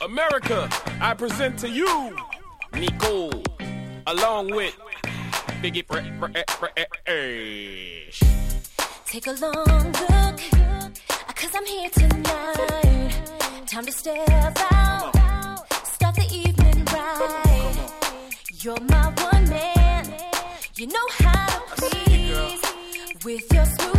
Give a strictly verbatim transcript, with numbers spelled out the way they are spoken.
America, I present to you Nicole, along with Biggie Fresh. Take a long look, cause I'm here tonight. Time to step out, start the evening right. You're my one man, you know how to please with your smooth